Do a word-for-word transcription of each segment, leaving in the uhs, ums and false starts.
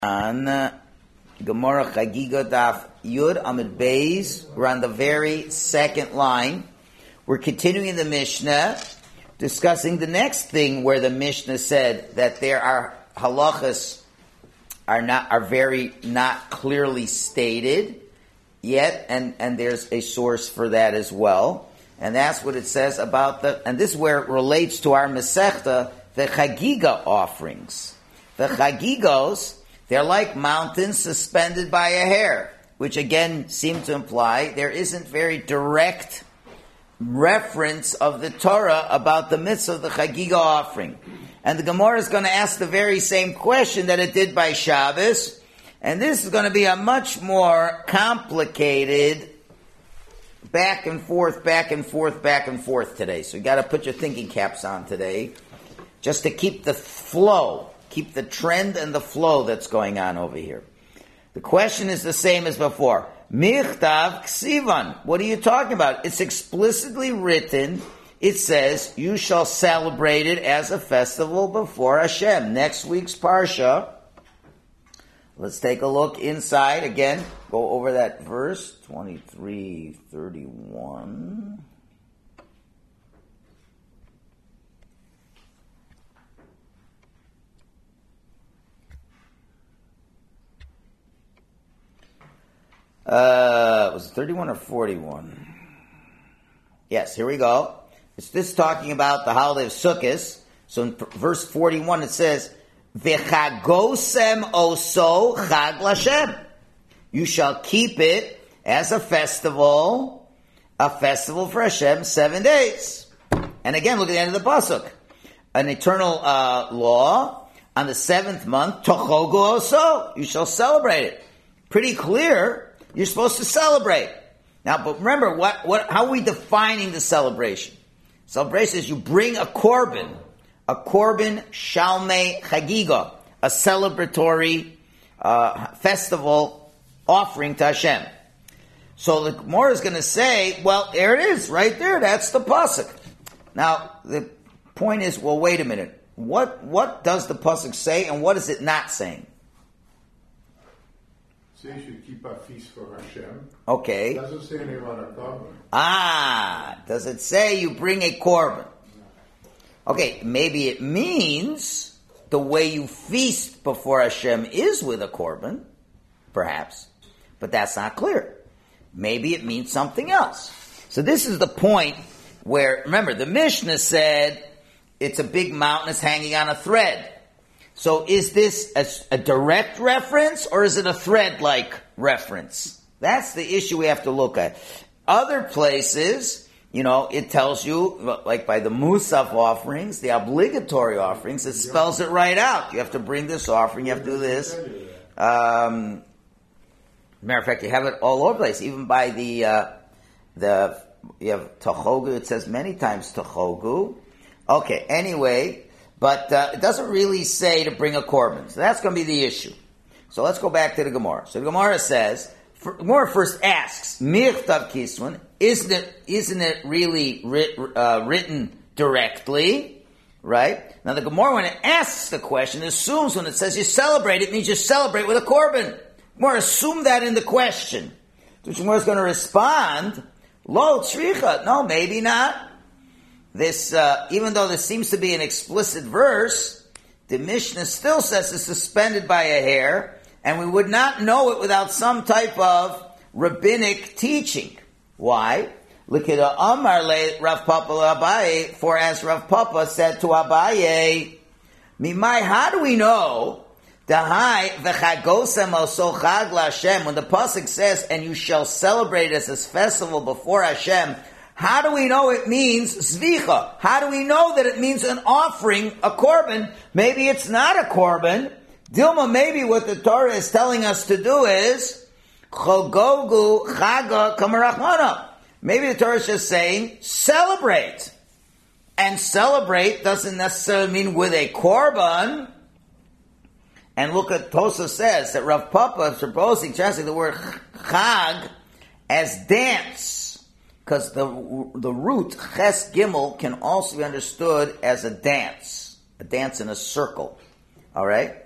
on uh, Gemara Chagiga Daf Yud Amid Beis. We're on the very second line. We're continuing the Mishnah, discussing the next thing where the Mishnah said that there are halachas are not are very not clearly stated yet, and, and there's a source for that as well. And that's what it says about the, and this is where it relates to our Masechta, the Chagiga offerings. The Chagigos, they're like mountains suspended by a hair, which again seems to imply there isn't very direct reference of the Torah about the mitzvah of the Chagiga offering. And the Gemara is going to ask the very same question that it did by Shabbos, and this is going to be a much more complicated back and forth, back and forth, back and forth today. So you got to put your thinking caps on today, just to keep the flow, keep the trend and the flow that's going on over here. The question is the same as before. Michtav ksivan. What are you talking about? It's explicitly written. It says, you shall celebrate it as a festival before Hashem. Next week's Parsha. Let's take a look inside. Again, go over that verse, twenty-three thirty-one. Uh, was it thirty-one or forty-one? Yes, here we go. It's this talking about the holiday of Sukkot. So in verse forty-one it says, V'chagosem oso chag l'Hashem. You shall keep it as a festival, a festival for Hashem, seven days. And again, look at the end of the pasuk. An eternal uh, law, on the seventh month, tochogu oso. You shall celebrate it. Pretty clear, you're supposed to celebrate. Now, but remember, what, what, how are we defining the celebration? Celebration is you bring a korban, a korban shalmei chagiga, a celebratory uh, festival offering to Hashem. So the Gemara is going to say, well, there it is, right there. That's the pasuk. Now the point is, well, wait a minute. What what does the pasuk say, and what is it not saying? Say you should keep a feast for Hashem. Okay. It doesn't say anything about a korban. Ah, does it say you bring a korban? Okay, maybe it means the way you feast before Hashem is with a korban, perhaps, but that's not clear. Maybe it means something else. So this is the point where, remember, the Mishnah said it's a big mountain that's hanging on a thread. So is this a, a direct reference, or is it a thread-like reference? That's the issue we have to look at. Other places, you know, it tells you, like by the Musaf offerings, the obligatory offerings, it spells it right out. You have to bring this offering, you have to do this. Um, matter of fact, you have it all over the place. Even by the, uh, the you have Tachogu, it says many times Tachogu. Okay, anyway, but uh, it doesn't really say to bring a korban. So that's going to be the issue. So let's go back to the Gemara. So the Gemara says, for, Gemara first asks, Michtav Kiswan, isn't it, isn't it really writ, uh, written directly? Right? Now the Gemara, when it asks the question, assumes when it says you celebrate, it means you celebrate with a korban. Gemara, assume that in the question. So Gemara is going to respond, Lo tzricha. No, maybe not. This, uh, even though this seems to be an explicit verse, the Mishnah still says it's suspended by a hair, and we would not know it without some type of rabbinic teaching. Why? Likida Amar le Rav Papa Abaye, for as Rav Papa said to Abaye, Mimai, how do we know the high v'chagosem oso chag l'Hashem, when the pasuk says, and you shall celebrate as this festival before Hashem? How do we know it means zvicha? How do we know that it means an offering, a korban? Maybe it's not a korban. Dilma, maybe what the Torah is telling us to do is chogogu chaga kamarachmana. Maybe the Torah is just saying celebrate, and celebrate doesn't necessarily mean with a korban. And look at Tosa says that Rav Papa is supposing translating the word chag as dance. Because the the root, ches gimel, can also be understood as a dance. A dance in a circle. Alright?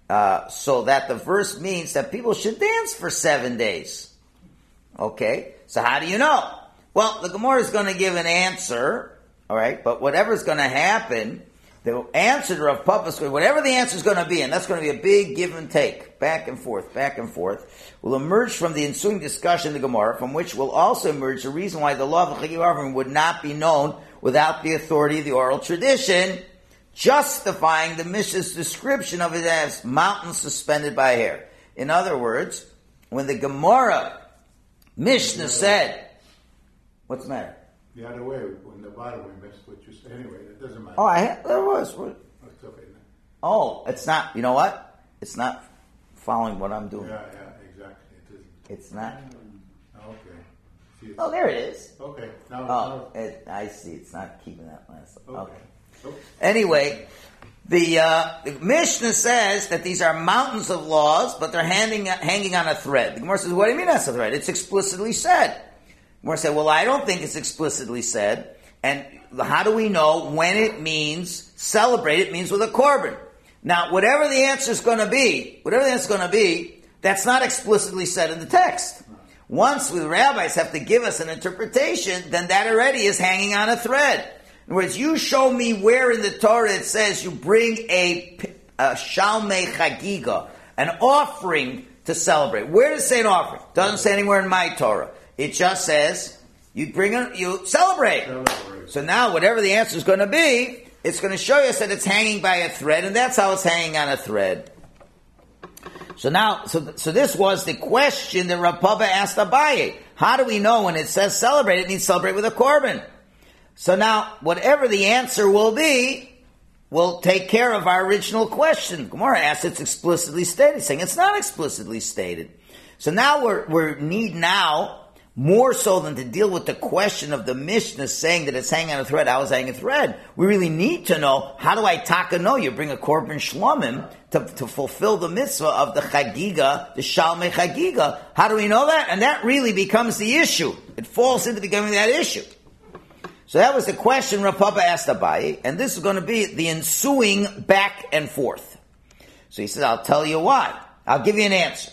Uh, so that the verse means that people should dance for seven days. Okay? So how do you know? Well, the Gemara is going to give an answer, all right? But whatever's going to happen, the answer to Rav Papa's, whatever the answer is going to be, and that's going to be a big give and take, back and forth, back and forth, will emerge from the ensuing discussion in the Gemara, from which will also emerge the reason why the law of the Chagig offering would not be known without the authority of the oral tradition, justifying the Mishnah's description of it as mountains suspended by hair. In other words, when the Gemara Mishnah said, what's the matter? The other way, when the bottom we missed what you said. Anyway, it doesn't matter. Oh, I, there was. It's okay. Oh, it's not, you know what? It's not following what I'm doing. Yeah, yeah, exactly. It isn't. It's not. Okay. See, Oh, there it is. Okay. Now, Oh, now. it, I see. It's not keeping that last. Okay. Okay. Okay. Anyway, the, uh, the Mishnah says that these are mountains of laws, but they're hanging, hanging on a thread. The Gemara says, what do you mean that's a thread? It's explicitly said. The Gemara said, well, I don't think it's explicitly said. And how do we know when it means celebrate? It means with a korban. Now, whatever the answer is going to be, whatever the answer is going to be, that's not explicitly said in the text. Once the rabbis have to give us an interpretation, then that already is hanging on a thread. In other words, you show me where in the Torah it says you bring a, a shalmei chagiga, an offering to celebrate. Where does it say an offering? It doesn't say anywhere in my Torah. It just says you bring a, you celebrate. Celebrate. So now, whatever the answer is going to be, it's going to show us that it's hanging by a thread, and that's how it's hanging on a thread. So now, so so this was the question that Rav Papa asked Abaye. How do we know when it says celebrate, it means celebrate with a korban? So now, whatever the answer will be, will take care of our original question. Gemara asks it's explicitly stated, saying it's not explicitly stated. So now we're we need now, more so than to deal with the question of the Mishnah saying that it's hanging on a thread, how is it hanging on a thread? We really need to know, how do I taka know you bring a korban shlomim to, to fulfill the mitzvah of the chagiga, the shalmei chagiga? How do we know that? And that really becomes the issue. It falls into becoming that issue. So that was the question Rav Papa asked Abaye, and this is going to be the ensuing back and forth. So he says, I'll tell you why. I'll give you an answer.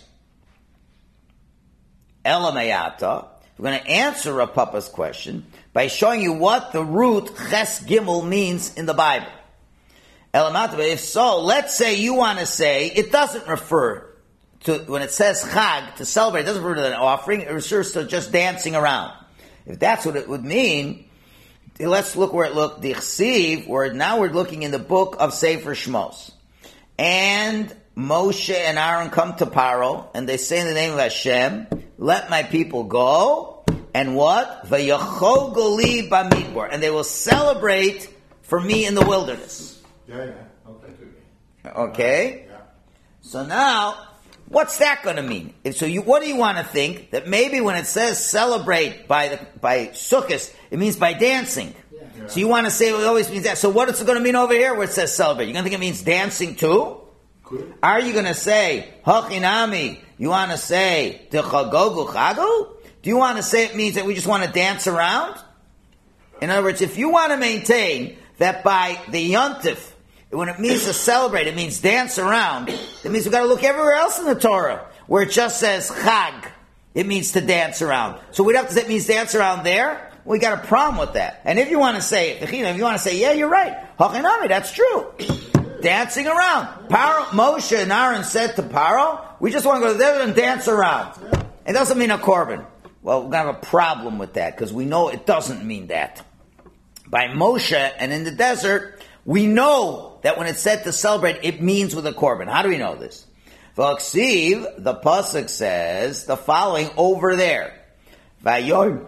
Elamayata. We're going to answer Rav Papa's question by showing you what the root Ches Gimel means in the Bible. Elamayata. If so, let's say you want to say it doesn't refer to, when it says Chag, to celebrate, it doesn't refer to an offering, it refers to just dancing around. If that's what it would mean, let's look where it looked. The Chsiv, where now we're looking in the book of Sefer Shmos. And Moshe and Aaron come to Paro, and they say in the name of Hashem, let my people go, and what? V'yachol li b'midbar, and they will celebrate for me in the wilderness. Yeah, yeah. Okay. Okay? Yeah. So now, what's that going to mean? If so, you, what do you want to think? That maybe when it says celebrate by the, by Sukkot, it means by dancing. Yeah. So you want to say it always means that. So what is it going to mean over here where it says celebrate? You're going to think it means dancing too? Good. Are you going to say, Hachinami, you want to say, Techagogu Chagu? Do you want to say it means that we just want to dance around? In other words, if you want to maintain that by the Yontif, when it means to celebrate, it means dance around, it means we've got to look everywhere else in the Torah, where it just says Chag, it means to dance around. So we'd have to say it means dance around there? We got a problem with that. And if you want to say, if you want to say, yeah, you're right, Hachinami, that's true. Dancing around. Paro, Moshe and Aaron said to Paro, we just want to go there and dance around. It doesn't mean a korban. Well, we're going to have a problem with that, because we know it doesn't mean that. By Moshe and in the desert, we know that when it's said to celebrate, it means with a korban. How do we know this? V'aksiv, the pasuk says the following over there. Vayomer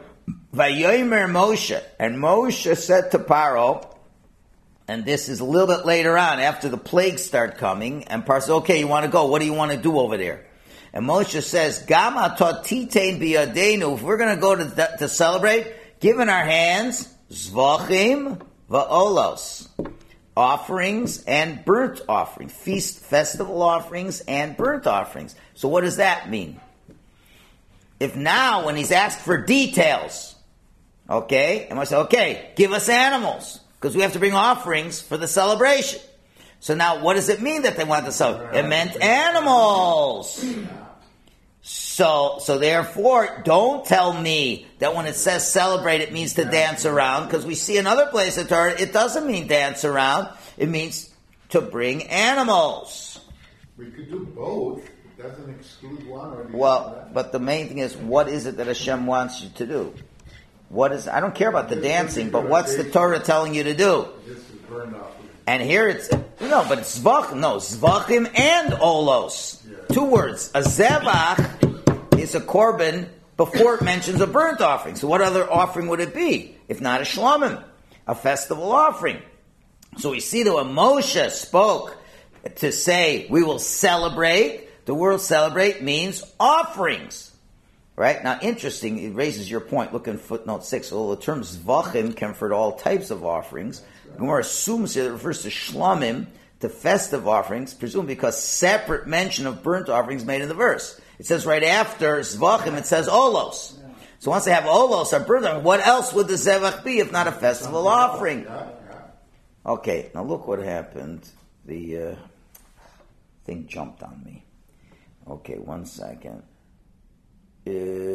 Moshe, and Moshe said to Paro, and this is a little bit later on, after the plagues start coming, and Paro says, okay, you want to go, what do you want to do over there? And Moshe says, Gama totitein biyadenu, if we're going to go to, to celebrate, give in our hands, zvachim va'olos, offerings and burnt offerings, feast, festival offerings and burnt offerings. So what does that mean? If now, when he's asked for details, okay, and I say, okay, give us animals, because we have to bring offerings for the celebration. So now, what does it mean that they wanted to celebrate? It meant animals. So, so therefore, don't tell me that when it says celebrate, it means to dance around, because we see another place in Torah, it doesn't mean dance around. It means to bring animals. We could do both. It doesn't exclude one or the Well, other. but the main thing is, what is it that Hashem wants you to do? What is? I don't care about the dancing, but what's the Torah telling you to do? This is burned off. And here it's no, but it's zvach, no zvachim and olos. Yeah. Two words. A zevach is a korban before it mentions a burnt offering. So what other offering would it be if not a shlomim, a festival offering? So we see that when Moshe spoke to say we will celebrate, the word celebrate means offerings. Right? Now, interesting, it raises your point. Look in footnote six. Well, the term zvachim can refer to all types of offerings. Gemara assumes here it refers to shlomim, to festive offerings, presumably because separate mention of burnt offerings made in the verse. It says right after zvachim, it says olos. So once they have olos or burnt offering, what else would the zevach be if not a festival offering? Okay, now look what happened. The uh, thing jumped on me. Okay, one second. Uh,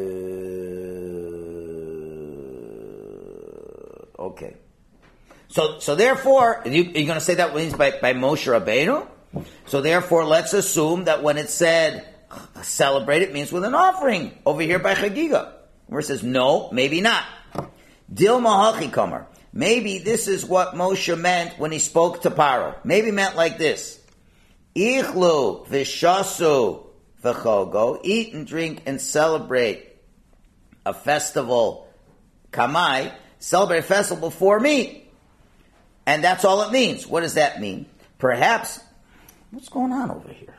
okay. So, so therefore, you, you're going to say that means by, by Moshe Rabbeinu? So therefore, let's assume that when it said celebrate, it means with an offering over here by Chagiga. Where it says no, maybe not. Dilma Hachi Kamar. Maybe this is what Moshe meant when he spoke to Paro. Maybe he meant like this. Ichlu vishasu v'chogo. Eat and drink and celebrate a festival. Kamai. Celebrate a festival before me. And that's all it means. What does that mean? Perhaps, what's going on over here?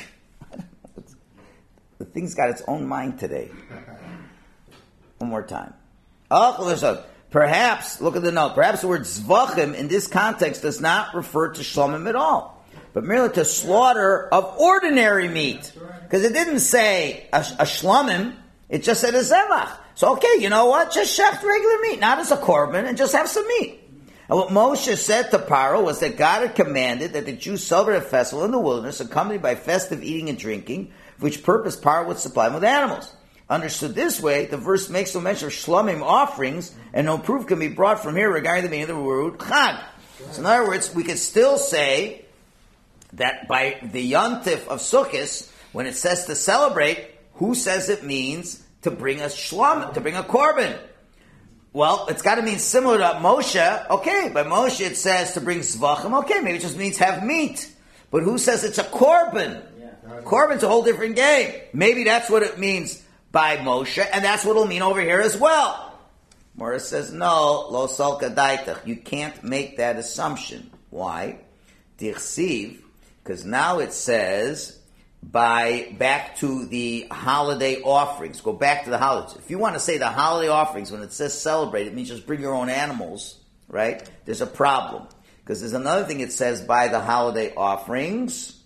The thing's got its own mind today. One more time. Perhaps, look at the note, perhaps the word zvachim in this context does not refer to shlomim at all, but merely to slaughter of ordinary meat. Because it didn't say a, a shlomim, it just said a zevach. So okay, you know what? Just shecht regular meat, not as a korban, and just have some meat. And what Moshe said to Paro was that God had commanded that the Jews celebrate a festival in the wilderness accompanied by festive eating and drinking, for which purpose Paro would supply them with animals. Understood this way, the verse makes no mention of shlomim offerings, and no proof can be brought from here regarding the meaning of the word chag. So in other words, we could still say that by the yontif of Sukkot, when it says to celebrate, who says it means to bring a shlom, to bring a korban? Well, it's got to mean similar to Moshe. Okay, by Moshe it says to bring zvachim. Okay, maybe it just means have meat. But who says it's a korban? Yeah. Korban's a whole different game. Maybe that's what it means by Moshe, and that's what it'll mean over here as well. Morris says, no, lo salka daitach. You can't make that assumption. Why? Dichsiv, because now it says, by back to the holiday offerings. Go back to the holidays. If you want to say the holiday offerings, when it says celebrate, it means just bring your own animals, right? There's a problem. Because there's another thing it says by the holiday offerings.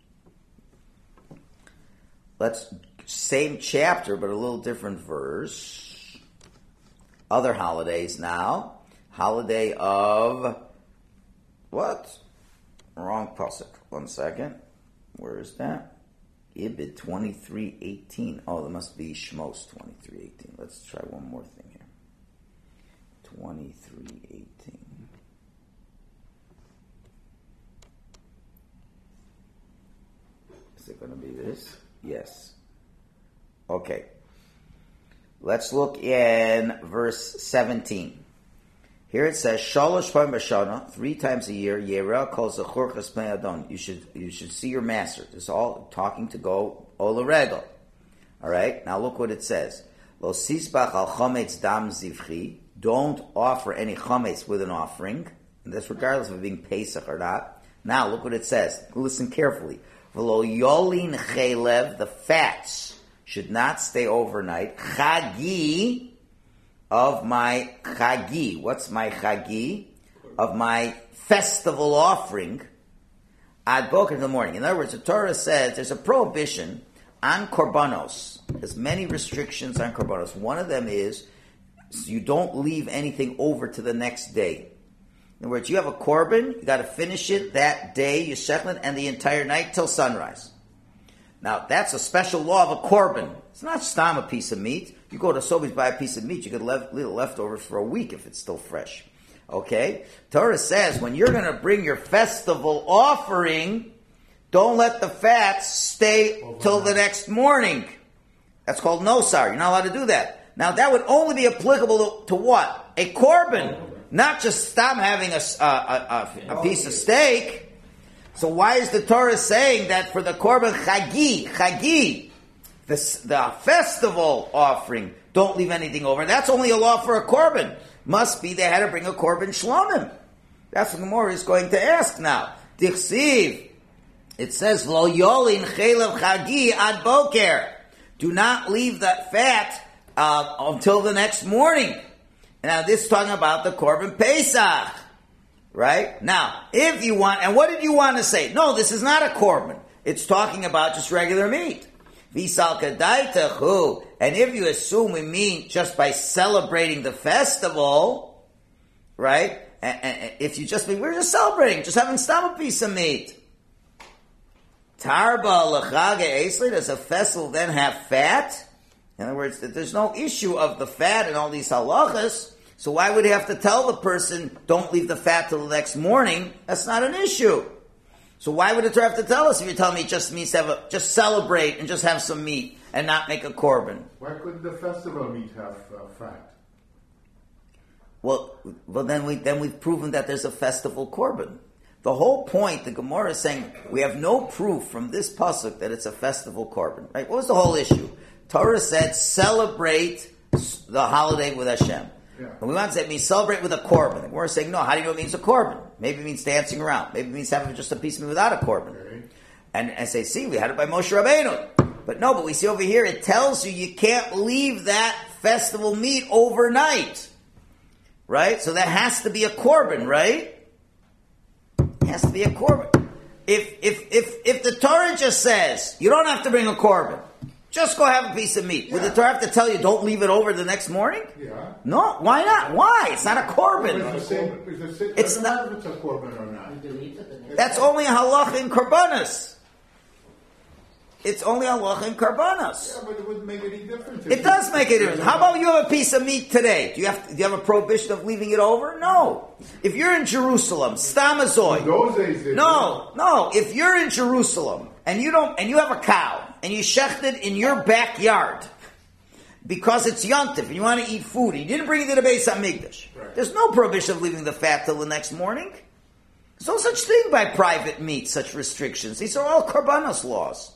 Let's, same chapter, but a little different verse. Other holidays now. Holiday of, what? Wrong pasuk. One second. Where is that? Ibid twenty-three eighteen. Oh, there must be Shmos twenty-three eighteen. Let's try one more thing here. twenty-three eighteen. Is it going to be this? Yes. Okay. Let's look in verse seventeen. Here it says, Shalosh Pam B'Shana, three times a year, Yera calls a Churchas Pnei Adon. You should you should see your master. It's all talking to go Ola Regel. All right. Now look what it says. Lo sisbach al chametz dam zivchi. Don't offer any chametz with an offering, and that's regardless of it being Pesach or not. Now look what it says. Listen carefully. V'lo yolin chelev, the fats should not stay overnight. Chagi. Of my chagi. What's my chagi? Of my festival offering. Ad boker in the morning. In other words, the Torah says there's a prohibition on korbanos. There's many restrictions on korbanos. One of them is you don't leave anything over to the next day. In other words, you have a korban, you got to finish it that day, you shechlet, and the entire night till sunrise. Now, that's a special law of a korban. It's not stam a piece of meat. You go to Sobeys, buy a piece of meat, you could leave little leftovers for a week if it's still fresh. Okay? Torah says, when you're going to bring your festival offering, don't let the fats stay till the next morning. That's called nosar. You're not allowed to do that. Now, that would only be applicable to, to what? A korban. Not just stop having a, a, a, a piece of steak. So why is the Torah saying that for the korban chagi, chagi, the, the festival offering, don't leave anything over? That's only a law for a korban. Must be they had to bring a korban shlomim. That's what the Gemara is going to ask now. Dichsiv, it says, Lo yolin chelev chagi ad boker. Do not leave that fat uh, until the next morning. Now, this is talking about the Korban Pesach, right? Now, if you want, and what did you want to say? No, this is not a Korban. It's talking about just regular meat. Visal kadaitachu. And if you assume we mean just by celebrating the festival, right? And, and if you just mean, we're just celebrating, just having stam a piece of meat. Tarba l'chage esli, does a festival then have fat? In other words, there's no issue of the fat and all these halachas, so why would he have to tell the person, don't leave the fat till the next morning? That's not an issue. So why would the Torah have to tell us if you're telling me it just means to have a, just celebrate and just have some meat and not make a korban? Why couldn't the festival meat have uh, fat? Well, well then, we, then we've proven that there's a festival korban. The whole point, the Gemara is saying, we have no proof from this pasuk that it's a festival korban. Right? What was the whole issue? Torah said, celebrate the holiday with Hashem. Yeah. And we want to say it means celebrate with a korban. And we're saying, no, how do you know it means a korban? Maybe it means dancing around. Maybe it means having just a piece of meat without a korban. Okay. And, and say, see, we had it by Moshe Rabbeinu. But no, but we see over here, it tells you you can't leave that festival meat overnight. Right? So that has to be a korban, right? It has to be a korban. If, if, if, if the Torah just says, you don't have to bring a korban, just go have a piece of meat. Yeah. Would the Torah have to tell you, don't leave it over the next morning? Yeah. No, why not? Why? It's not a korban. It's, same, it's, a, it's not. If it's a korban or not. That's only a halacha in korbanos. It's only a halacha in korbanos. Yeah, but it wouldn't make any difference. It does make a difference. How about you have a piece of meat today? Do you have do you have a prohibition of leaving it over? No. If you're in Jerusalem, stamazoi. Those days, no, no. If you're in Jerusalem and you don't, and you have a cow and you shechted in your backyard because it's yontif and you want to eat food, and you didn't bring it to the Beis Hamikdash. Right. There's no prohibition of leaving the fat till the next morning. There's no such thing by private meat, such restrictions. These are all korbanos laws.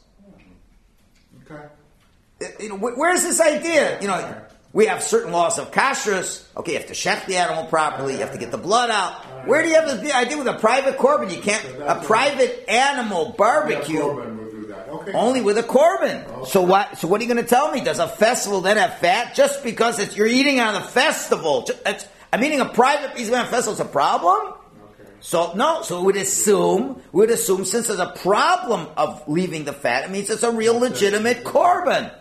Okay. You know, where's this idea? You know, we have certain laws of kashrus. Okay, you have to shecht the animal properly. You have to get the blood out. Where do you have the idea with a private korban? You can't a private animal barbecue okay. only with a korban. Okay. So what? So what are you going to tell me? Does a festival then have fat just because it's, you're eating on a festival? It's, I'm eating a private piece of a festival. It's a problem. So, no, so we would assume, we would assume since there's a problem of leaving the fat, it means it's a real legitimate korban.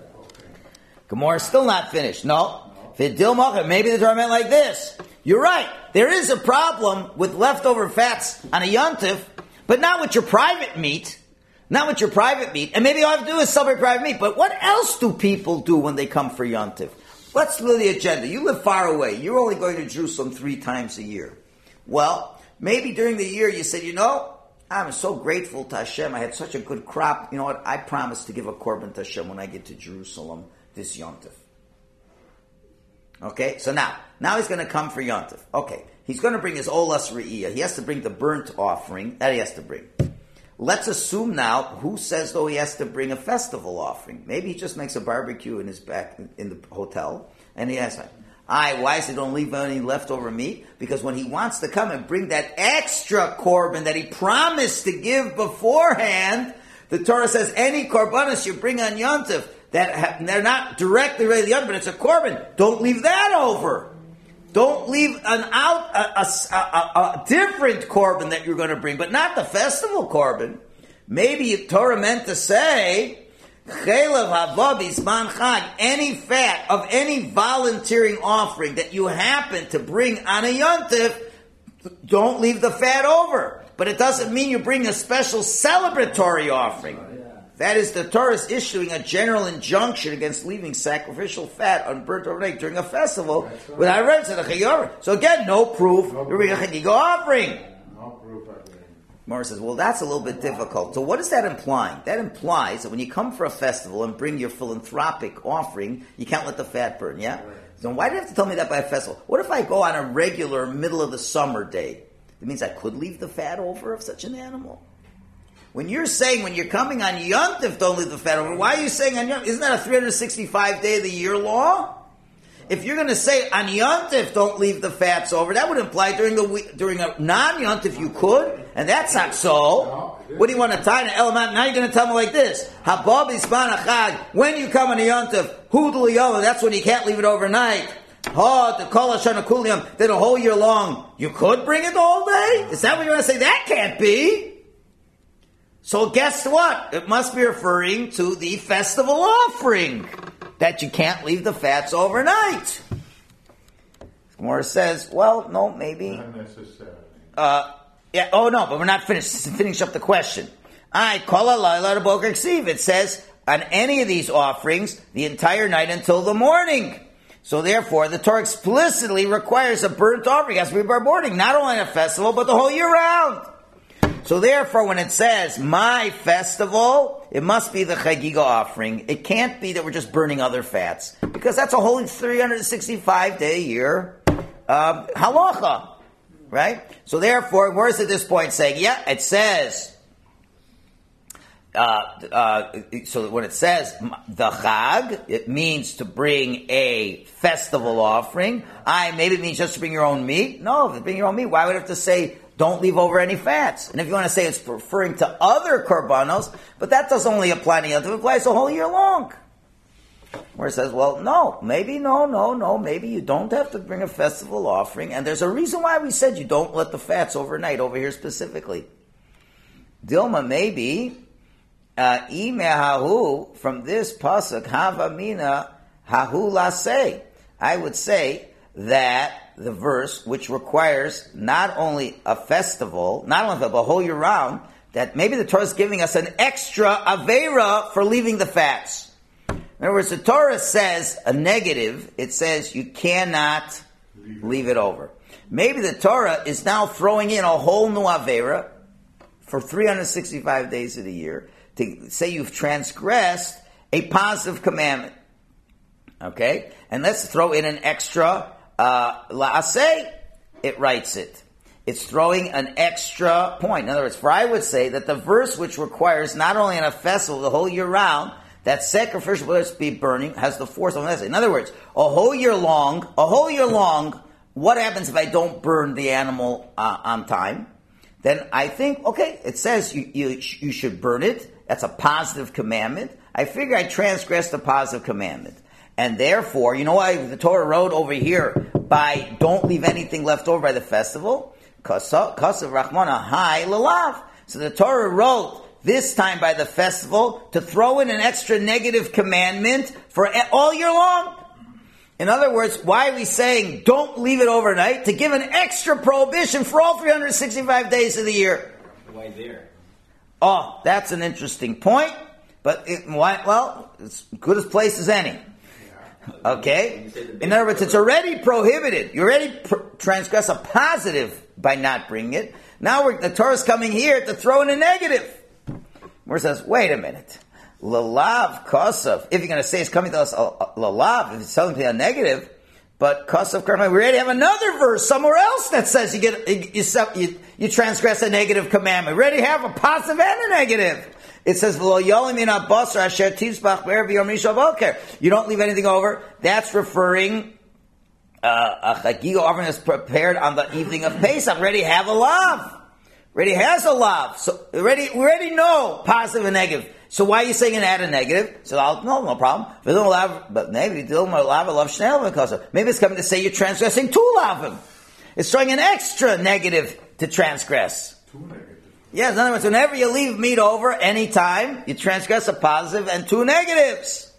Gemara is still not finished. No. Maybe the Torah meant like this. You're right. There is a problem with leftover fats on a yontif, but not with your private meat. Not with your private meat. And maybe all I have to do is celebrate private meat. But what else do people do when they come for yontif? Let's look at the agenda. You live far away. You're only going to Jerusalem three times a year. Well, maybe during the year you said, you know, I'm so grateful to Hashem. I had such a good crop. You know what? I promise to give a korban to Hashem when I get to Jerusalem this yontif. Okay, so now, now he's going to come for yontif. Okay, he's going to bring his olas re'iyah. He has to bring the burnt offering. That he has to bring. Let's assume now, who says though he has to bring a festival offering? Maybe he just makes a barbecue in his back, in the hotel, and he has like, Aye, why is he don't leave any leftover meat? Because when he wants to come and bring that extra korban that he promised to give beforehand, the Torah says any korbanos you bring on yontif that have, they're not directly related to the other, but it's a korban. Don't leave that over. Don't leave an out a, a, a, a different korban that you're going to bring, but not the festival korban. Maybe Torah meant to say, Chelav hava bisman chag, any fat of any volunteering offering that you happen to bring on a yontif, don't leave the fat over. But it doesn't mean you bring a special celebratory offering. That is, the Torah is issuing a general injunction against leaving sacrificial fat unburnt overnight during a festival right. without reference to the Chagiga. So again, no proof no to bring a Chagiga offering. No proof. Morris says, well, that's a little bit difficult. So what is that implying? That implies that when you come for a festival and bring your philanthropic offering, you can't let the fat burn, yeah? Right. So why do you have to tell me that by a festival? What if I go on a regular middle of the summer day? It means I could leave the fat over of such an animal. When you're saying, when you're coming on Yom Tov, don't leave the fat over, why are you saying on Yom Tov? Isn't that a three hundred sixty-five day of the year law? If you're going to say on Yom Tov, don't leave the fats over, that would imply during the week, during a non-Yom Tov you could, and that's not so. What do you want to tie an element? Now you're going to tell me like this: Habab isban achag. When you come on a Yom Tov, hudul yom, that's when you can't leave it overnight. Oh, the kol hashana kulyam, then a whole year long, you could bring it all day? Is that what you're going to say? That can't be. So guess what? It must be referring to the festival offering, that you can't leave the fats overnight. Gemara says, well, no, maybe. Not necessarily. Uh, yeah, oh no, but we're not finished. Finish up the question. I call a laila to boker ksiv. It says, on any of these offerings, the entire night until the morning. So therefore, the Torah explicitly requires a burnt offering. It has to be by morning, not only on a festival, but the whole year round. So therefore, when it says, my festival, it must be the Chagiga offering. It can't be that we're just burning other fats. Because that's a whole three hundred sixty-five day year um, halacha. Right? So therefore, where's at this point saying, yeah, it says, uh, uh, so when it says the Chag, it means to bring a festival offering. I, maybe it means just to bring your own meat. No, if you bring your own meat, why would it have to say, don't leave over any fats? And if you want to say it's referring to other korbanos, but that doesn't only apply to Yom Tov, it applies the whole year long. Where it says, well, no, maybe, no, no, no, maybe you don't have to bring a festival offering, and there's a reason why we said you don't let the fats overnight over here specifically. Dilma, maybe, uh, imehahu, from this pasuk, havamina hahu laseh. I would say that the verse, which requires not only a festival, not only the whole year round, that maybe the Torah is giving us an extra avera for leaving the fats. In other words, the Torah says a negative. It says you cannot leave it over. Maybe the Torah is now throwing in a whole new avera for three hundred sixty-five days of the year to say you've transgressed a positive commandment. Okay? And let's throw in an extra Uh, la'aseh, it writes it. It's throwing an extra point. In other words, for I would say that the verse which requires not only on a festival the whole year round, that sacrificial blood be burning, has the force of an essay. In other words, a whole year long, a whole year long, what happens if I don't burn the animal uh, on time? Then I think, okay, it says you, you, you should burn it. That's a positive commandment. I figure I transgressed the positive commandment. And therefore, you know why the Torah wrote over here by don't leave anything left over by the festival? Kasav Rachmana Hai Lalav. So the Torah wrote this time by the festival to throw in an extra negative commandment for all year long. In other words, why are we saying don't leave it overnight? To give an extra prohibition for all three hundred sixty-five days of the year. Why there? Oh, that's an interesting point. But it, why, well, it's good as place as any. Okay? In other words, it's already prohibited. You already pr- transgress a positive by not bringing it. Now we're, the Torah is coming here to throw in a negative. Where it says, wait a minute. Lalav kosav. If you're going to say it's coming to us, uh, uh, lalav, if it's telling me a negative, but kosav karma, we already have another verse somewhere else that says you get you, you, you transgress a negative commandment. We already have a positive and a negative. It says, you don't leave anything over. That's referring, uh, a Chagiga offering is prepared on the evening of Pesach. We already have a lav. Already has a lav. So already, we already know positive and negative. So why are you saying an add a negative? So I'll, no, no problem. But maybe maybe it's coming to say you're transgressing two lavim. It's throwing an extra negative to transgress. Two negatives. Yes, in other words, whenever you leave meat over any time, you transgress a positive and two negatives.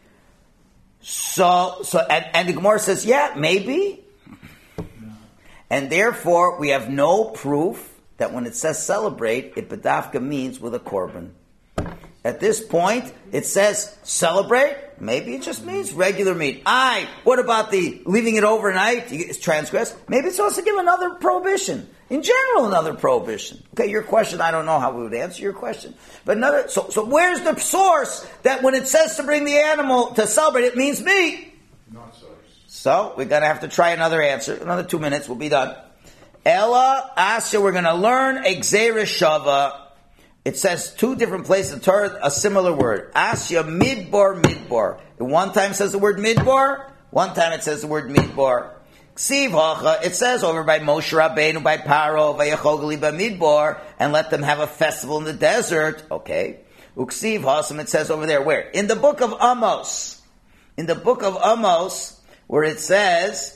So, so, and, and the Gemara says, yeah, maybe. And therefore, we have no proof that when it says celebrate, it bedafka means with a korban. At this point, it says celebrate. Maybe it just means regular meat. Aye, what about the leaving it overnight? It's transgressed. Maybe it's supposed to give another prohibition. In general, another prohibition. Okay, your question, I don't know how we would answer your question. But another, so, so where's the source that when it says to bring the animal to celebrate, it means meat? Not source. So, we're going to have to try another answer. Another two minutes, we'll be done. Ella, Asya, we're going to learn Exera Shava. It says two different places in the Torah, a similar word. Asya midbar midbar. One time it says the word midbar, one time it says the word midbar. Ksiv hacha, it says over by Moshe Rabbeinu, by Paro, Vayachogali b'midbar, and let them have a festival in the desert. Okay. Uksiv hasam, it says over there, where? In the book of Amos. In the book of Amos, where it says,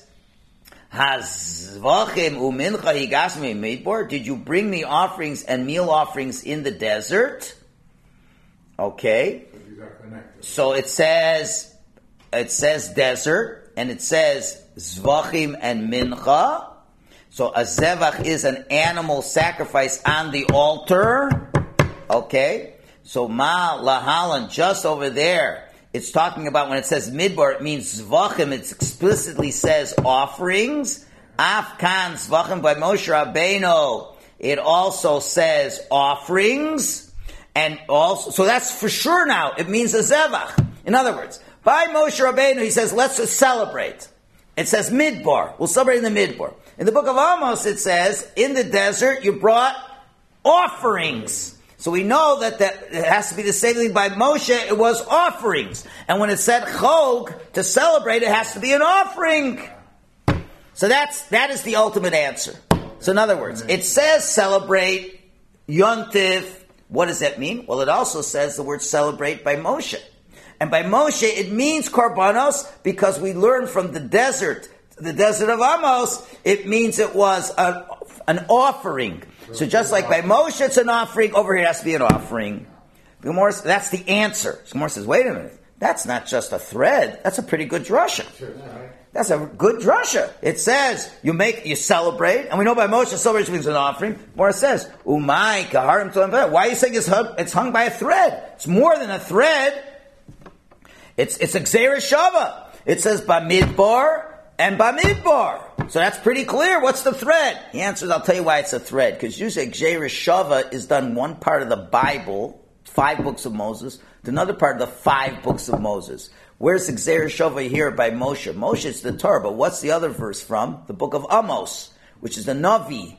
Hazvachim umincha higasmi midbar. Did you bring me offerings and meal offerings in the desert? Okay. So it says, it says desert, and it says zvachim and mincha. So a zevach is an animal sacrifice on the altar. Okay. So ma lahalan, just over there, it's talking about when it says midbar, it means zvachim. It explicitly says offerings. Afkan zvachim by Moshe Rabbeinu. It also says offerings, and also so that's for sure now. It means a zevach. In other words, by Moshe Rabbeinu, he says, "Let's just celebrate." It says midbar. We'll celebrate in the midbar. In the book of Amos, it says, "In the desert, you brought offerings." So we know that, that it has to be the same thing by Moshe, it was offerings. And when it said chog, to celebrate, it has to be an offering. So that's, that is the ultimate answer. So in other words, it says celebrate, yontif. What does that mean? Well, it also says the word celebrate by Moshe. And by Moshe, it means korbanos, because we learn from the desert, the desert of Amos, it means it was a, an offering. So just like by Moshe it's an offering, over here it has to be an offering. Gemara, that's the answer. Gemara says, wait a minute, that's not just a thread, that's a pretty good drasha. That's a good drasha. It says, you make, you celebrate, and we know by Moshe celebration means an offering. Gemara says, Umay, kaharim tolim. Why are you saying it's hung, it's hung by a thread? It's more than a thread. It's, it's a Xera Shava. It says Bamidbar and Bamidbar. So that's pretty clear. What's the thread? The answer is, I'll tell you why it's a thread. Because usually Xera Shava is done one part of the Bible, five books of Moses, to another part of the five books of Moses. Where's the Xera Shava here by Moshe? Moshe is the Torah, but what's the other verse from? The book of Amos, which is the Navi.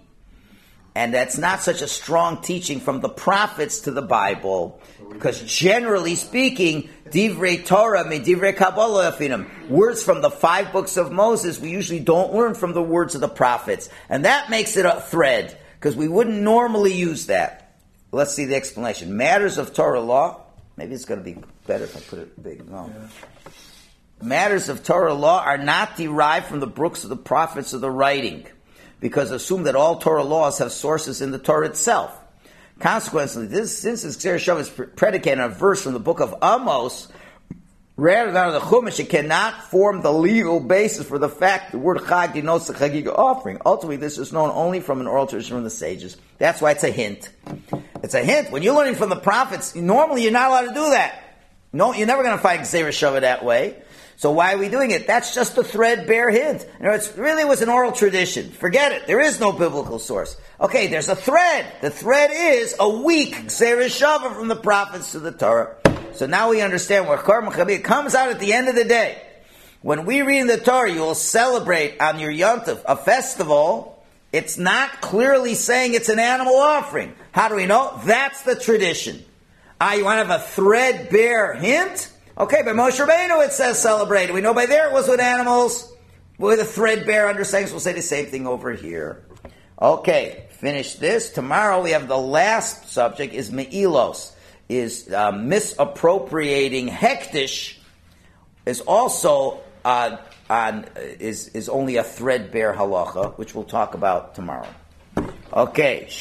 And that's not such a strong teaching from the prophets to the Bible. Because generally speaking, Divrei Torah me Divrei Kabbalah afinim. Words from the five books of Moses, we usually don't learn from the words of the prophets. And that makes it a thread, because we wouldn't normally use that. Let's see the explanation. Matters of Torah law, maybe it's going to be better if I put it big. No. Yeah. Matters of Torah law are not derived from the books of the prophets or the writing, because assume that all Torah laws have sources in the Torah itself. Consequently, this, since this Xera Shava is predicated on a verse from the book of Amos, rather than the Chumash, it cannot form the legal basis for the fact the word Chag denotes the Chagiga offering. Ultimately, this is known only from an oral tradition from the sages. That's why it's a hint. It's a hint. When you're learning from the prophets, normally you're not allowed to do that. No, you're never going to find Xera Shava that way. So why are we doing it? That's just a threadbare hint. You know, it really was an oral tradition. Forget it. There is no biblical source. Okay, there's a thread. The thread is a weak Xera Shava from the prophets to the Torah. So now we understand where Korban Chabit comes out at the end of the day. When we read in the Torah, you will celebrate on your Yontif a festival. It's not clearly saying it's an animal offering. How do we know? That's the tradition. Ah, you want to have a threadbare hint? Okay, by Moshe Rabbeinu it says celebrate. We know by there it was with animals, with a threadbare understanding. So we'll say the same thing over here. Okay, finish this. Tomorrow we have the last subject is Me'ilos, is uh, misappropriating hektish, is also uh, on is is only a threadbare halacha, which we'll talk about tomorrow. Okay.